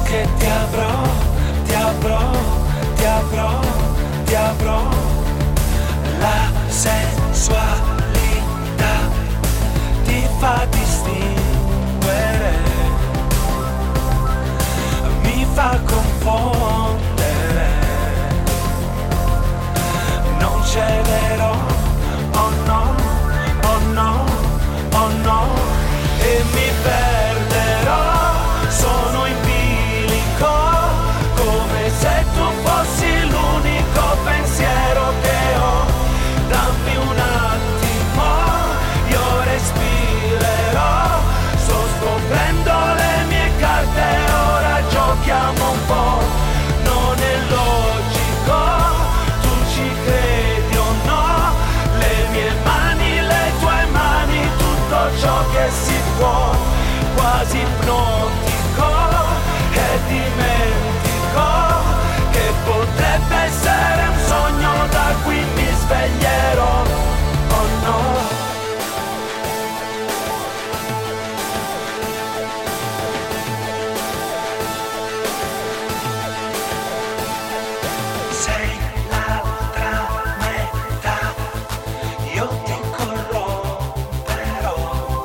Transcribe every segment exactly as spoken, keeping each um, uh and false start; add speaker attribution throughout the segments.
Speaker 1: che ti avrò, ti avrò, ti avrò, ti avrò. La sensualità ti fa distinguere, mi fa confondere. Non cederò, oh no, oh no, oh no, e mi perderò. Sono in bilico, come se tu fossi l'unico pensiero che ho. Dammi un attimo, io respirerò. Sto scoprendo le mie carte, ora giochiamo un po'. Non è logico, tu ci credi o no? Le mie mani, le tue mani, tutto ciò che si può. Quasi ipnotico e dimentico che potrebbe essere un sogno, da cui mi sveglierò. Oh no. Sei l'altra metà, io ti corromperò,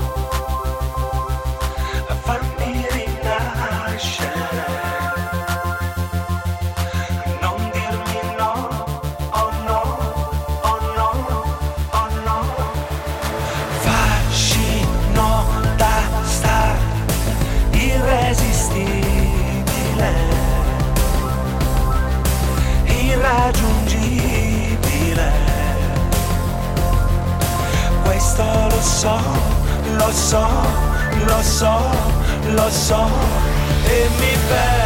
Speaker 1: fammi rinascere, non dirmi no, oh no, oh no, oh no. Fascino da star irresistibile, irraggiungibile. Questo lo so, lo so, lo so, lo so, e mi perdo.